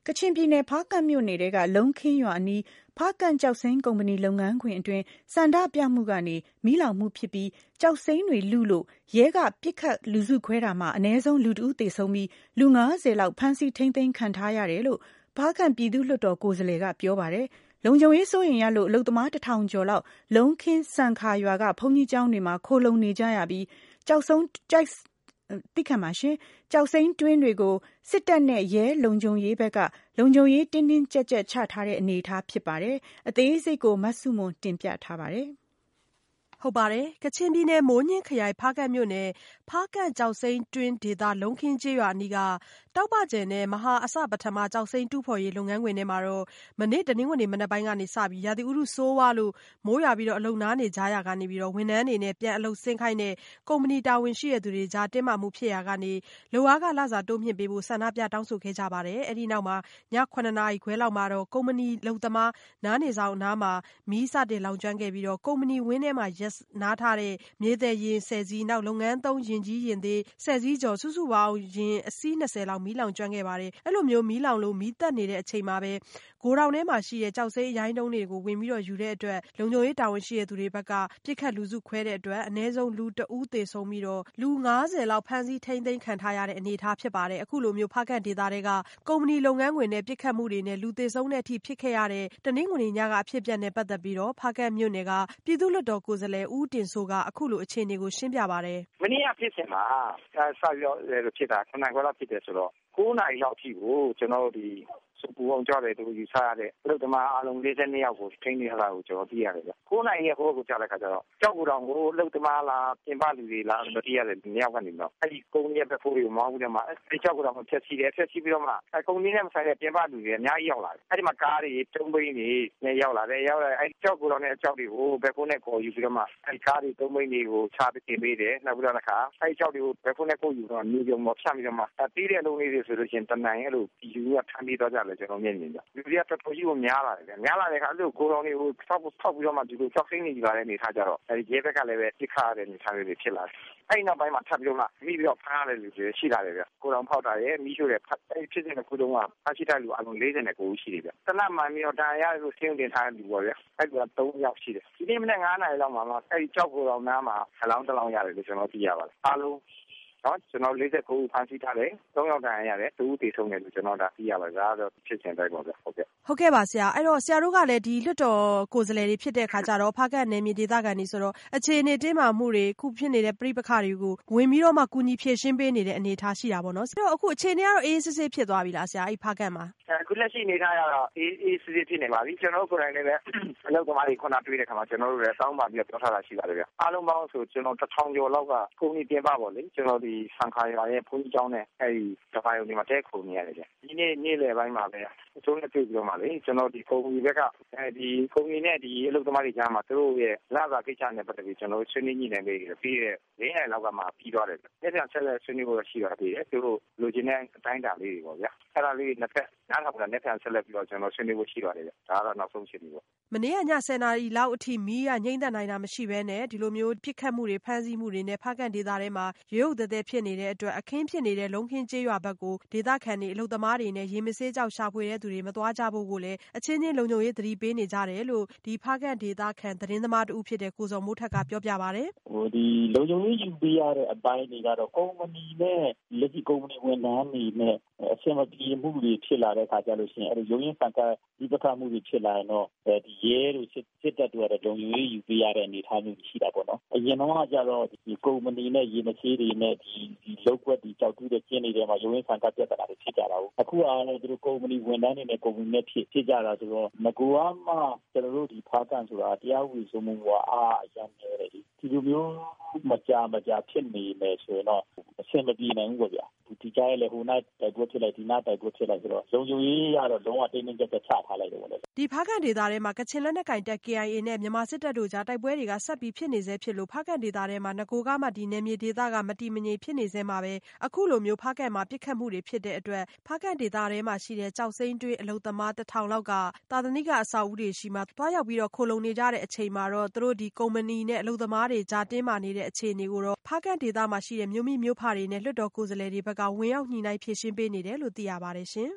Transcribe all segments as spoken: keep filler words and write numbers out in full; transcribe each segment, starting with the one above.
ကချင်ပြည်နယ်ဖားကန့်မြို့နယ်ကလုံးခင်းရွာအနီးဖားကန့်ကျောက်စိမ်းကုမ္ပဏီလုပ်ငန်းခွင်အတွင်းဆန္ဒပြမှုကနေမီးလောင်မှုဖြစ်ပြီးကျောက်စိမ်းတွေလုလို့ရဲကပစ်ခတ်လူစုခွဲတာမှာအနည်းဆုံးလူတဦးသေဆုံးပြီးလူငါးဆယ်လောက်ဖမ်းဆီးထိန်းသိမ်းခံထားရတယ်လို့ဖားကန့်ပြည်သူ့လွှတ်တော်ကိုယ်စားလှယ်ကပြောပါတယ်။လုံခြုံရေးစိုးရိမ်ရလို့အလုပ်သမားတစ်ထောင်ကျော်လောက်လုံးခင်းစံခါရွာကဘုန်းကြီးကျောင်းတွေမှာခိုလုံနေကြရပြီးကျောက်ဆုံးကျောက်တိခတ်မှာရှင်ကျောက်စိမ်းတွင်းတွေကိုစစ်တပ်နဲ့ရဲလုံခြုံရေးဘက်ကလုံခြုံရေးတင်းတင်းကြပ်ကြပ်ချထားတဲ့အနေအထားဖြစ်ပါတယ်။အသေးစိတ်ကိုမဆုမွန်တင်ပြထားပါတယ်။ဟုတ်ပါတယ်ကချင်ပြည်နယ်မိုးညင်းခရိုင်ဖားကန့်မြို့နယ်ဖားကန့်ကျောက်စိမ်းတွင်းဒေသလုံးခင်းကျေးရွာအနီးကတောက်ပကျယ်နဲ့မဟာအစပထမကျောက်စိမ်းတူးဖော်ရေးလုပ်ငန်းခွင်ထဲမှာတော့မနေ့တနင်္ဂနွေမနက်ပိုင်းကနေစပြီးရာသီဥတုဆိုးဝါးလို့မိုးရွာပြီးတော့အလုပ်နားနေကြရကနေပြီးတော့ဝန်ထမ်းတွေနဲ့ပြန်အလုပ်ဆင်းခိုင်းတဲ့ကုမ္ပဏီတာဝန်ရှိတဲ့သူတွေကြားတင်းမာမှုဖြစ်ရာကနေလုပ်အားကလစာတိုးမြှင့်ပေးဖို့ဆန္ဒပြတောင်းဆိုခဲ့ကြပါတယ်။အဲဒီနောက်မှာညခုနှစ်နာရီခွဲလောက်မှာတော့ကုမ္ပဏီလုပ်သမားနားနေဆောင်အနားမှာမီးစတင်လောင်ကျွမ်းခဲ့ပြီးတော့ကုမ္ပဏီဝင်းထဲမှာရက်နားထားတဲ့မြေသည်ရင်ဆယ်စီးနောက်လုပ်ငန်းသုံးရင်ကြီးရင်သေးဆယ်စီးကျော်စုစုပေါင်းရင်အစီးနှစ်ဆယ်လောက်မီးလောင်ကျွမ်းခဲ့ပါတယ်။အဲ့လိုမျိုးမီးလောင်လို့မီးတက်နေတဲ့အချိန်မှာပဲဂိုဒေါင်ထဲမှာရှိတဲ့ကျောက်စိမ်းအရိုင်းတုံးတွေကိုဝင်ပြီးတော့ယူတဲ့အတွက်လုံခြုံရေးတာဝန်ရှိတဲ့သူတွေဘက်ကပြစ်ခတ်လူစုခွဲတဲ့အတွက်အနည်းဆုံးလူတဦးသေဆုံးပြီးတော့လူငါးဆယ်လောက်ဖမ်းဆီးထိန်းသိမ်းခံထားရတဲ့အနေအထားဖြစ်ပါတယ်။အခုလိုမျိုးဖားကန့်ဒေသတွေကကုမ္ပဏီလုပ်ငန်းခွင်နဲ့ပြစ်ခတ်မှုတွေနဲ့လူသေဆုံးတဲ့အထိဖြစ်ခဲ့ရတဲ့တနင်္ဂနွေညကအဖြစ်အပျက်နဲ့ပတ်သက်ပြီးတော့ဖားကန့်မြို့နယ်ကပြည်သူ့လွှတ်တော်ကိုယ်စားလှယ်ဦးတင်စိုးကအခုလိုအခြေအနေကိုရှင်းပြပါတယ်။မနေ့ကဖြစ်စဉ်မှာစပြီးတော့ဖြစ်တာခုနကခွဲလောက်ဖြစ်တယ်ဆိုတော့ကိုးနာရီလောက်အထိကိုကျွန်တော်တို့ဒီစပူအောင်ကြတယ်သူယူဆရတဲ့အလုပ်သမားအားလုံးလေးဆယ်နှစ်ယောက်ကိုထိန်းနေရတာကိုကျွန်တော်သိရတယ်ဗျ။ကိုးနာရီရဲ့ဟိုကိုကြားတဲ့ခါကျတော့ကြောက်ကူတောင်ကိုအလုပ်သမားလားပြင်ပလူတွေလားမသိရတယ်ဒီယောက်ကနေတော့အဲ့ဒီကုန်းရဲ့ဘက်ဖိုးတွေကိုမောင်းပြီးတော့မှအဲ့ကြောက်ကူတောင်ကိုဖျက်ဆီးတယ်ဖျက်ဆီးပြီးတော့မှအဲ့ကုန်းကြီးနဲ့မဆိုင်တဲ့ပြင်ပလူတွေအများကြီးရောက်လာတယ်။အဲ့ဒီမှာကားတွေတုံးပိန်းတွေနဲ့ရောက်လာတယ်ရောက်လာအဲ့ကြောက်ကူတောင်နဲ့အကြောက်တွေကိုဘက်ဖိုးနဲ့ခေါ်ယူပြီးတော့မှအဲ့ကားတွေတုံးပိန်းတွေကိုချပြီးတင်ပေးတယ်နောက်ပြီးတော့တစ်ခါအဲ့ကြောက်တွေကိုဘက်ဖိုးနဲ့ခေါ်ယူတော့နေကြုံတော့ဖြတ်ပြီးတော့မှတီးတဲ့အလုံးလေးတွေဆိုလို့ရှိရင်တနိုင်အဲ့လိုဒီလူကထမ်းပြီးတော့ကြတယ်ကျွန်တော်မြင်နေကြလူတွေကတော်တော်ကြီးကိုများလာတယ်များလာတဲ့အခါအဲ့လိုကိုတော်တွေကိုထောက်ထောက်ပြီးတော့မှဒီလိုကြောက်စိမ့်နေကြတဲ့အနေထားကြတော့အဲဒီရဲဘက်ကလည်းပဲပြစ်ခါရတဲ့အနေထားတွေဖြစ်လာတယ်အဲ့နောက်ပိုင်းမှာထပ်ပြီးတော့မှမိပြီးတော့ဖမ်းရတဲ့လူတွေရှိလာတယ်ဗျကိုတော်ဖောက်တာရဲ့မိရှို့တဲ့အဲ့ဖြစ်တဲ့ကိုတော်ကဖမ်းရှိတဲ့လူအလုံးလေးဆယ်ကိုရှိတယ်ဗျတနတ်မှန်ပြီးတော့တာရလို့ဆင်းတင်ထားတဲ့လူပေါ့ဗျအဲ့ဒါသုံးယောက်ရှိတယ်ဒီနေ့မနေ့ငါးနာရီလောက်မှာအဲ့ဒီကြောက်ကိုတော်နားမှာအလောင်းတစ်လောင်းရတယ်လို့ကျွန်တော်သိရပါတယ်အားလုံးနော်ကျွန်တော်လေးဆက်ကိုဖမ်းဆီးထားတယ်သုံးယောက်တန်ရတယ်သူဦးတည်ဆုံးတယ်လို့ကျွန်တော်ဒါသိရပါတယ်ဒါတော့ဖြစ်ချင်တိုင်းပေါ့ဗျဟုတ်ကဲ့ဟုတ်ကဲ့ပါဆရာအဲ့တော့ဆရာတို့ကလည်းဒီလွှတ်တော်ကိုယ်စားလှယ်တွေဖြစ်တဲ့အခါကျတော့ဖားကန့်နယ်မြေဒေသခံတွေဆိုတော့အခြေအနေတင်းမာမှုတွေခုဖြစ်နေတဲ့ပြိပခါတွေကိုဝင်ပြီးတော့မှကူညီဖြည့်ရှင်းပေးနေတဲ့အနေအထားရှိတာပေါ့နော်ဆိုတော့အခုအခြေအနေကတော့အေးစစ်စစ်ဖြစ်သွားပြီလားဆရာအဲ့ဖားကန့်မှာအခုလက်ရှိအနေထားကတော့အေးအေးစစ်စစ်ဖြစ်နေပါပြီကျွန်တော်တို့ကိုယ်တိုင်လည်းပဲအလုပ်သမားတွေခုနတွေ့တဲ့ခါမှာကျွန်တော်တို့လည်းစောင်းပါပြီးတော့ပြောထားတာရှိပါတယ်ဗျအားလုံးပေါင်းဆိုကျွန်တော်တစ်ထောင်ကျော်လောက်ကကုမ္ပဏီပြင်ပပေါ့လေကျွန်တော်ဒီဆန်ခါရွာရဲ့ဘုန်းကြီးကျောင်းနဲ့အဲဒီတပိုင်းုံဒီမှာတဲခုံနေရတယ်ဗျဒီနေ့နေ့လယ်ပိုင်းမှာပဲအကျိုးနဲ့တွေ့ပြီးတော့မှလေကျွန်တော်ဒီကုမ္ပဏီဘက်ကအဲဒီကုမ္ပဏီနဲ့ဒီအလုပ်သမားတွေကြားမှာသူတို့ရဲ့လစာကိစ္စနဲ့ပတ်သက်ပြီးကျွန်တော်ဆွေးနွေးညှိနှိုင်းပေးပြီးတဲ့လေးနိုင်လောက်ကမှပြီးသွားတယ်အဲ့ဒါဆက်လက်ဆွေးနွေးဖို့ရှိတာပြီးတယ်သူတို့လိုချင်တဲ့အတိုင်းတာလေးတွေပေါ့ဗျာအဲ့ဒါလေးနှစ်ဖက်နားထောင်တာနဲ့ပြန်ဆက်လက်ပြီးတော့ကျွန်တော်ဆွေးနွေးဖို့ရှိပါတယ်ဗျဒါကတော့နောက်ဆုံးဖြစ်ပြီပေါ့မနေ့ကညဆယ်နာရီလောက်အထိမီးကငြိမ့်သက်နိုင်တာမရှိဘဲနဲ့ဒီလိုမျိုးပြစ်ခတ်မှုတွေဖမ်းဆီးမှုတွေနဲ့ဖားကန့်ဒေသထဲမှာရုပ်သက်သက်ဖြစ်နေတဲ့အတွက်အခင်းဖြစ်နေတဲ့လုံးခင်းကျေးရွာဘက်ကိုဒေသခံတွေအလုပ်သမားတွေနဲ့ရေမဆေးကြောက်ရှာဖွေတဲ့သူတွေမသွားကြဖို့ကိုလည်းအချင်းချင်းလုံခြုံရေးသတိပေးနေကြတယ်လို့ဒီဖားကန့်ဒေသခံသတင်းသမားတူဖြစ်တဲ့ကိုစောမိုးထက်ကပြောပြပါတယ်ဟိုဒီလုံခြုံရေးယူပေးရတဲ့အပိုင်းတွေကတော့ကုမ္ပဏီနဲ့လက်ရှိကုမ္ပဏီဝန်ထမ်းတွေနဲ့အဆင်မပြေမှုတွေဖြစ်လာတဲ့အခါကျလို့ရှိရင်အဲဒီရုံရင်းဆန်ကဒီပခမှုတွေဖြစ်လာရင်တော့ဒီရဲတို့စစ်တပ်တို့ကတော့လုံခြုံရေးယူပေးရတဲ့အနေအထားမျိုးရှိတာပေါ့နော်အရင်တော့ကျတော့ဒီကုမ္ပဏီနဲ့ရေမဆေးတွေနဲ့ဒီဒီလောက်ကွက်ဒီကြောက်တူးတဲ့ကျင်းတွေထဲမှာရုံရင်းဆန်ကပြဿနာတွေဖြစ်ကြတာဟုတ်အခုအားလည်းသူတို့ကုမ္ပဏီဝန်ထမ်းတွေနဲ့ကုမ္ပဏီနဲ့ဖြစ်ဖြစ်ကြတာဆိုတော့ငကူအားမှကျွန်တော်တို့ဒီဖားကန့်ဆိုတာတရားဥပဒေစိုးမိုးမှုအားအရင်နေတယ်ဒီလိုမျိုးမကြမကြဖြစ်နေမယ်ဆိုရင်တော့အဆင်မပြေနိုင်ဘူးပေါ့ဗျာဒီကြားရဲ့လေဟိုနာတိုက်ပွဲဖြစ်လိုက်ဒီနာတိုက်ပွဲဖြစ်လိုက်ဆိုတော့လုံခြုံရေးရတော့လုံးဝတင်းတင်းကြပ်ကြပ်ချထားလိုက်တယ်ပေါ့လေဒီဖားကန့်ဒေသထဲမှာကချင်လက်နက်ကိုင်တပ် K I A နဲ့မြန်မာစစ်တပ်တို့ကြားတိုက်ပွဲတွေကဆက်ပြီးဖြစ်နေဆဲဖြစ်လို့ဖားကန့်ဒေသထဲမှာငကိုကမှဒီနယ်မြေဒေသကမတီမငြိမ်ဖြစ်နေဆဲမှာပဲအခုလိုမျိုးဖားကန့်မှာပြစ်ခတ်မှုတွေဖြစ်တဲ့အတွက်ဖားကန့်ဒေသထဲမှာရှိတဲ့ကြောက်စိမ်းတွေးအလုံသမားတစ်ထောင်လောက်ကသာသနိကအဆောက်အဦတွေရှိမှတွားရောက်ပြီးတော့ခိုလုံနေကြတဲ့အချိန်မှာတော့သူတို့ဒီကုမ္ပဏီနဲ့အလုံသမားတွေကြားတင်းမာနေတဲ့အခြေအနေကိုတော့ဖားကန့်ဒေသမှာရှိတဲ့မြို့မိမြို့ဖတွေနဲ့လွှတ်တော်ကိုယ်စားလှယ်တွေဘက်ကဝင်ရောက်ညှိနှိုင်းဖြေရှင်းပေးနေတယ်လို့သိရပါတယ်ရှင်မ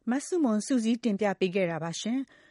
မဆုမွန်စုစည်းတင်ပြပေးခဲ့တာပါရှင်။